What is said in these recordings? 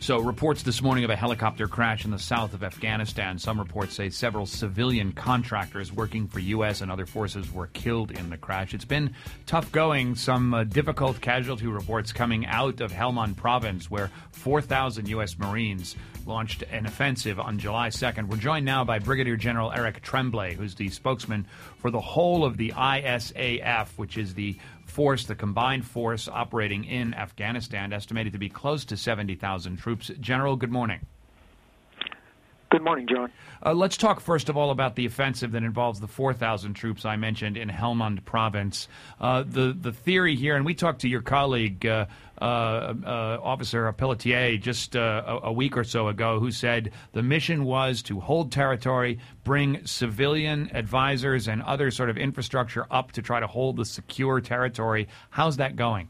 So reports this morning of a helicopter crash in the south of Afghanistan. Some reports say several civilian contractors working for U.S. and other forces were killed in the crash. It's been tough going. Some difficult casualty reports coming out of Helmand province, where 4,000 U.S. Marines launched an offensive on July 2nd. We're joined now by Brigadier General Eric Tremblay, who's the spokesman for the whole of the ISAF, which is the combined force operating in Afghanistan, estimated to be close to 70,000 troops. General, good morning. Good morning, John. Let's talk first of all about the offensive that involves the 4,000 troops I mentioned in Helmand province. The theory here, and we talked to your colleague, Officer Pelletier, just a week or so ago, who said the mission was to hold territory, bring civilian advisors and other sort of infrastructure up to try to hold the secure territory. How's that going?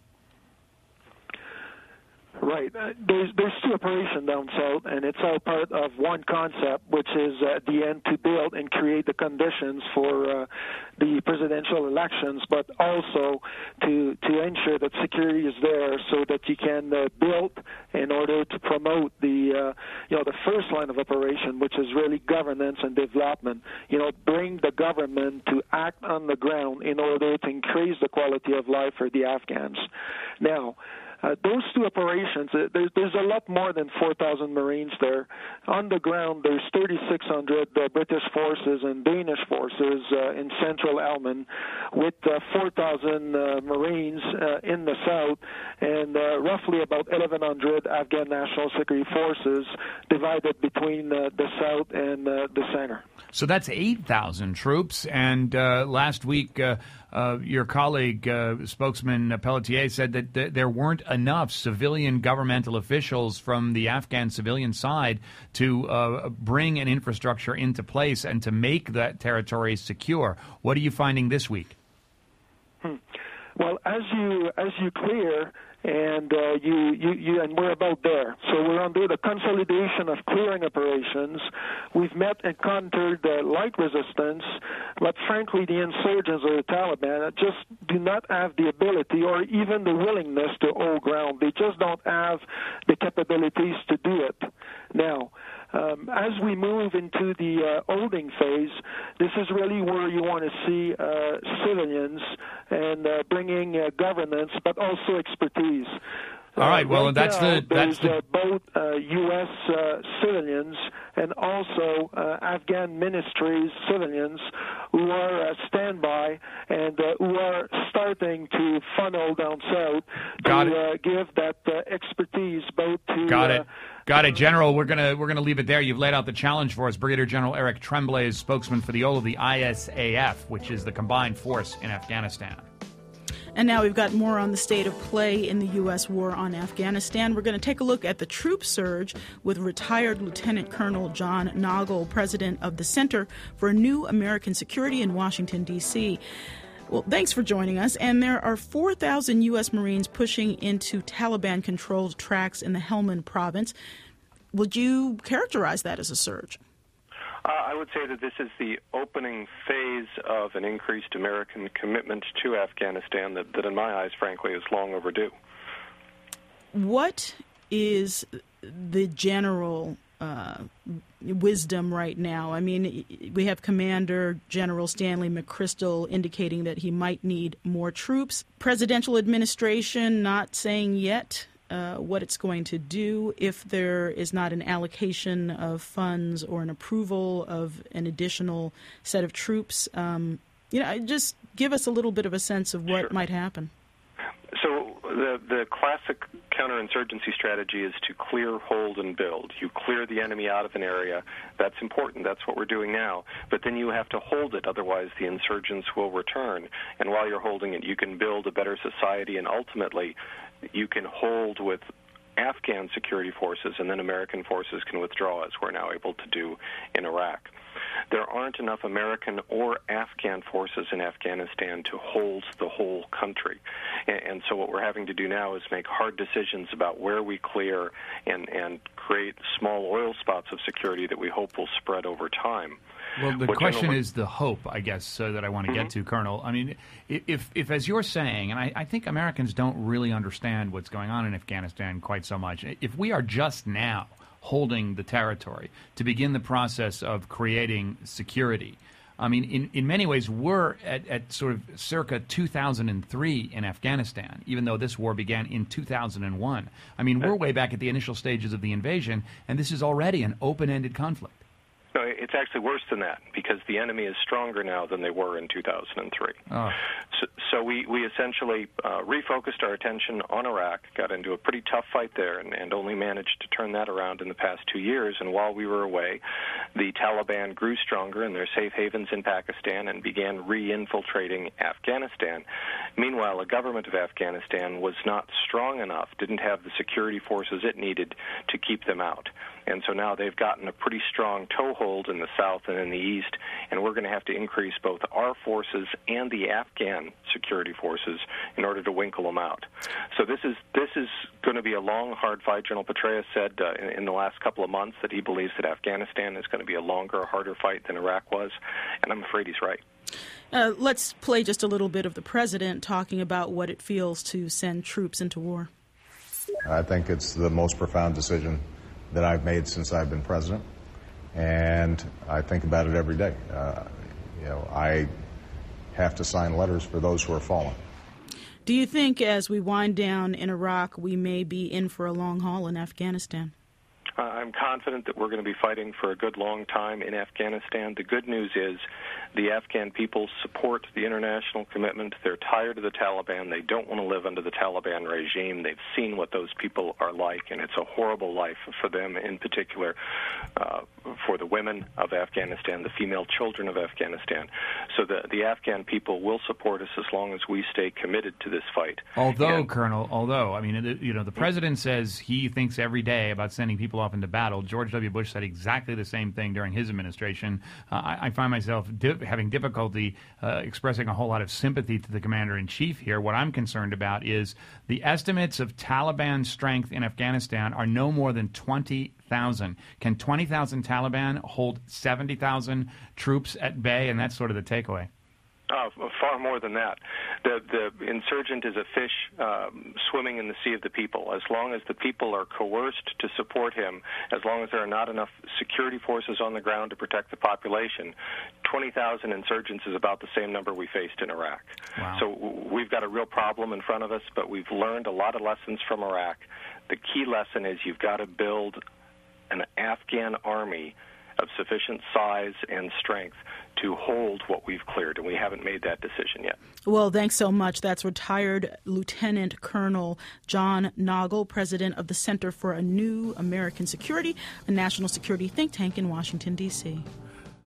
Right. There's two operations down south, and it's all part of one concept, which is at the end to build and create the conditions for the presidential elections, but also to ensure that security is there so that you can build in order to promote the first line of operation, which is really governance and development. Bring the government to act on the ground in order to increase the quality of life for the Afghans. Now, those two operations, there's a lot more than 4,000 Marines there. On the ground, there's 3,600 British forces and Danish forces in central Helmand, with 4,000 Marines in the south, and roughly about 1,100 Afghan National Security Forces divided between the south and the center. So that's 8,000 troops, and last week your colleague, spokesman Pelletier, said that there weren't enough civilian governmental officials from the Afghan civilian side to bring an infrastructure into place and to make that territory secure. What are you finding this week? Well, as you clear, and you and we're about there. So we're under the consolidation of clearing operations. We've met and encountered light resistance, but frankly, the insurgents or the Taliban just do not have the ability or even the willingness to hold ground. They just don't have the capabilities to do it. Now, as we move into the holding phase, this is really where you want to see civilians and bringing governance, but also expertise. All right. Well, that's both U.S. civilians and also Afghan ministries civilians who are standby and who are starting to funnel down south to give that expertise both to. Got it, General. We're gonna leave it there. You've laid out the challenge for us. Brigadier General Eric Tremblay is spokesman for the whole of the ISAF, which is the combined force in Afghanistan. And now we've got more on the state of play in the U.S. war on Afghanistan. We're going to take a look at the troop surge with retired Lieutenant Colonel John Nagl, president of the Center for New American Security in Washington, D.C. Well, thanks for joining us. And there are 4,000 U.S. Marines pushing into Taliban-controlled tracks in the Helmand province. Would you characterize that as a surge? I would say that this is the opening phase of an increased American commitment to Afghanistan that in my eyes, frankly, is long overdue. What is the general wisdom right now? I mean, we have Commander General Stanley McChrystal indicating that he might need more troops. Presidential administration not saying yet what it's going to do if there is not an allocation of funds or an approval of an additional set of troops. Just give us a little bit of a sense of what might happen. So the classic counterinsurgency strategy is to clear, hold, and build. You clear the enemy out of an area. That's important. That's what we're doing now. But then you have to hold it. Otherwise, the insurgents will return. And while you're holding it, you can build a better society, and ultimately you can hold with Afghan security forces, and then American forces can withdraw, as we're now able to do in Iraq. There aren't enough American or Afghan forces in Afghanistan to hold the whole country. And so what we're having to do now is make hard decisions about where we clear and create small oil spots of security that we hope will spread over time. Well, the question is the hope, I guess, that I want to get to, Colonel. I mean, if as you're saying, and I think Americans don't really understand what's going on in Afghanistan quite so much, if we are just now holding the territory to begin the process of creating security, I mean, in many ways, we're at sort of circa 2003 in Afghanistan, even though this war began in 2001. I mean, we're way back at the initial stages of the invasion, and this is already an open-ended conflict. No, it's actually worse than that, because the enemy is stronger now than they were in 2003. Oh. So we essentially refocused our attention on Iraq, got into a pretty tough fight there, and only managed to turn that around in the past 2 years. And while we were away, the Taliban grew stronger in their safe havens in Pakistan and began re-infiltrating Afghanistan. Meanwhile, the government of Afghanistan was not strong enough, didn't have the security forces it needed to keep them out. And so now they've gotten a pretty strong toehold in the south and in the east, and we're going to have to increase both our forces and the Afghan security forces in order to winkle them out. So this is going to be a long, hard fight. General Petraeus said in the last couple of months that he believes that Afghanistan is going to be a longer, harder fight than Iraq was, and I'm afraid he's right. Let's play just a little bit of the president talking about what it feels to send troops into war. I think it's the most profound decision that I've made since I've been president, and I think about it every day. I have to sign letters for those who are fallen. Do you think as we wind down in Iraq, we may be in for a long haul in Afghanistan? I'm confident that we're going to be fighting for a good long time in Afghanistan. The good news is the Afghan people support the international commitment. They're tired of the Taliban. They don't want to live under the Taliban regime. They've seen what those people are like, and it's a horrible life for them, in particular for the women of Afghanistan, the female children of Afghanistan. So the Afghan people will support us as long as we stay committed to this fight. Colonel, I mean, the president says he thinks every day about sending people off into battle. George W. Bush said exactly the same thing during his administration. I find myself having difficulty expressing a whole lot of sympathy to the commander-in-chief here. What I'm concerned about is the estimates of Taliban strength in Afghanistan are no more than 20,000. Can 20,000 Taliban hold 70,000 troops at bay? And that's sort of the takeaway. Far more than that. The insurgent is a fish swimming in the sea of the people. As long as the people are coerced to support him, as long as there are not enough security forces on the ground to protect the population, 20,000 insurgents is about the same number we faced in Iraq. Wow. So we've got a real problem in front of us, but we've learned a lot of lessons from Iraq. The key lesson is you've got to build an Afghan army of sufficient size and strength to hold what we've cleared, and we haven't made that decision yet. Well, thanks so much. That's retired Lieutenant Colonel John Nagl, president of the Center for a New American Security, a national security think tank in Washington, D.C.